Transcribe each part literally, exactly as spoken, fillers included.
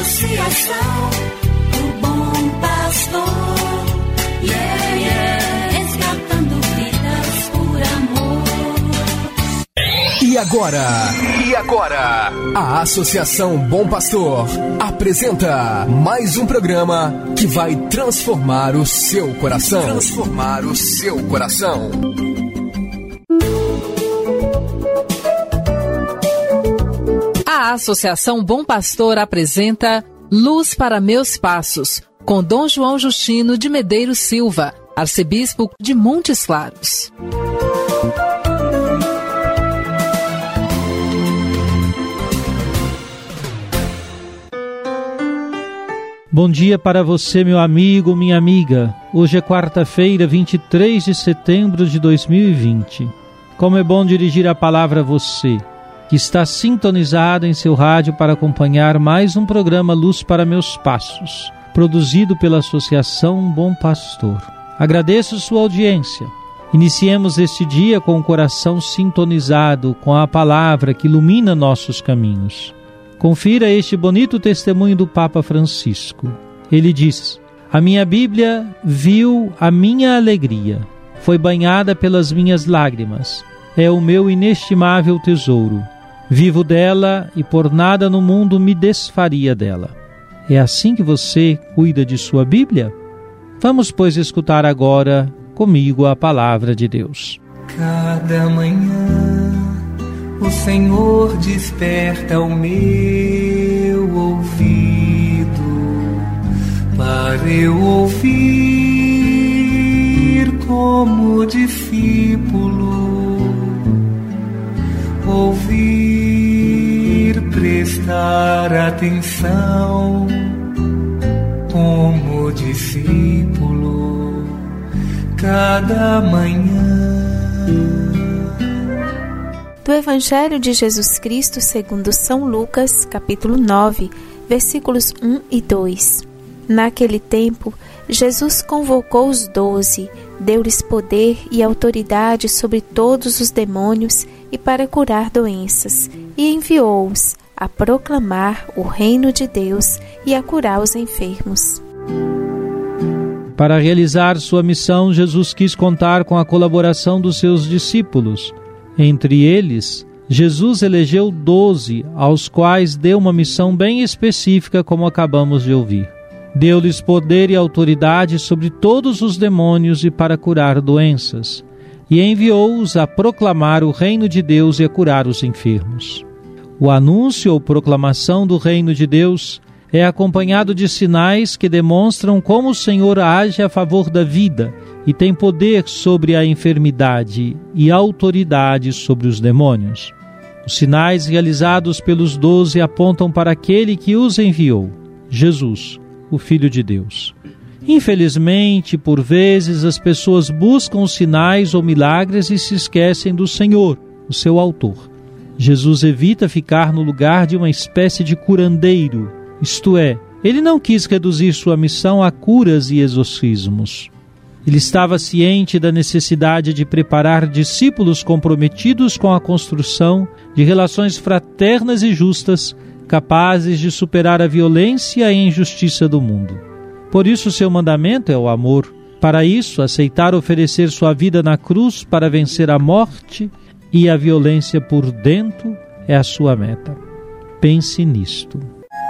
Associação do Bom Pastor, yeah, yeah, resgatando vidas por amor. E agora, e agora, a Associação Bom Pastor apresenta mais um programa que vai transformar o seu coração. Transformar o seu coração. A Associação Bom Pastor apresenta Luz para Meus Passos, com Dom João Justino de Medeiros Silva, arcebispo de Montes Claros. Bom dia para você, meu amigo, minha amiga. Hoje é quarta-feira, vinte e três de setembro de dois mil e vinte. Como é bom dirigir a palavra a você, que está sintonizado em seu rádio para acompanhar mais um programa Luz para Meus Passos, produzido pela Associação Bom Pastor. Agradeço sua audiência. Iniciemos este dia com o coração sintonizado com a palavra que ilumina nossos caminhos. Confira este bonito testemunho do Papa Francisco. Ele diz: a minha Bíblia viu a minha alegria, foi banhada pelas minhas lágrimas, é o meu inestimável tesouro. Vivo dela e por nada no mundo me desfaria dela. É assim que você cuida de sua Bíblia? Vamos, pois, escutar agora comigo a palavra de Deus. Cada manhã o Senhor desperta o meu ouvido para eu ouvir como discípulo. Ouvir, prestar atenção como discípulo cada manhã. Do Evangelho de Jesus Cristo segundo São Lucas, capítulo nove, versículos um e dois. Naquele tempo, Jesus convocou os doze, deu-lhes poder e autoridade sobre todos os demônios e para curar doenças, e enviou-os a proclamar o reino de Deus e a curar os enfermos. Para realizar sua missão, Jesus quis contar com a colaboração dos seus discípulos. Entre eles, Jesus elegeu doze, aos quais deu uma missão bem específica, como acabamos de ouvir. Deu-lhes poder e autoridade sobre todos os demônios e para curar doenças, e enviou-os a proclamar o reino de Deus e a curar os enfermos. O anúncio ou proclamação do reino de Deus é acompanhado de sinais que demonstram como o Senhor age a favor da vida e tem poder sobre a enfermidade e autoridade sobre os demônios. Os sinais realizados pelos doze apontam para aquele que os enviou, Jesus, o Filho de Deus. Infelizmente, por vezes, as pessoas buscam sinais ou milagres e se esquecem do Senhor, o seu autor. Jesus evita ficar no lugar de uma espécie de curandeiro, isto é, ele não quis reduzir sua missão a curas e exorcismos. Ele estava ciente da necessidade de preparar discípulos comprometidos com a construção de relações fraternas e justas, capazes de superar a violência e a injustiça do mundo. Por isso, seu mandamento é o amor. Para isso, aceitar oferecer sua vida na cruz para vencer a morte e a violência por dentro é a sua meta. Pense nisto.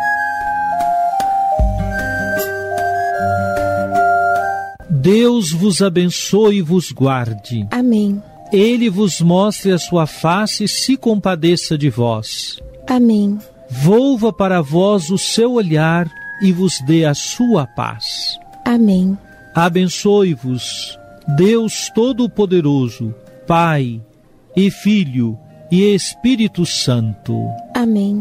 Deus vos abençoe e vos guarde. Amém. Ele vos mostre a sua face e se compadeça de vós. Amém. Volva para vós o seu olhar e vos dê a sua paz. Amém. Abençoe-vos, Deus Todo-Poderoso, Pai e Filho e Espírito Santo. Amém.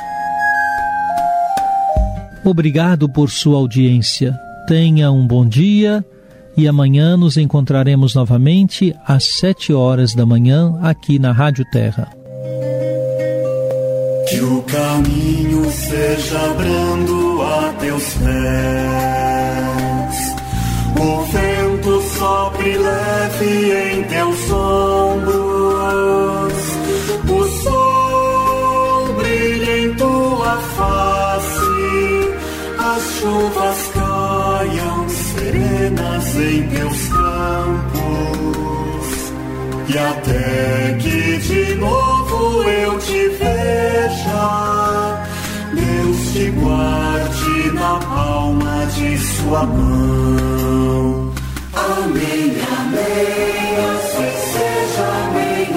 Obrigado por sua audiência. Tenha um bom dia e amanhã nos encontraremos novamente às sete horas da manhã aqui na Rádio Terra. Que o caminho seja brando a teus pés, o vento sopre leve em teus ombros, o sol brilha em tua face, chuvas caiam serenas em teus campos, e até que de novo eu te veja, Deus te guarde na palma de sua mão. Amém, amém, assim seja, amém,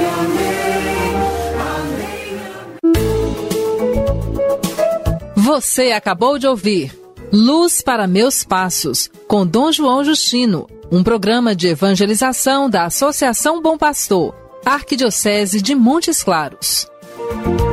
amém, amém. Você acabou de ouvir Luz para Meus Passos, com Dom João Justino, um programa de evangelização da Associação Bom Pastor, Arquidiocese de Montes Claros.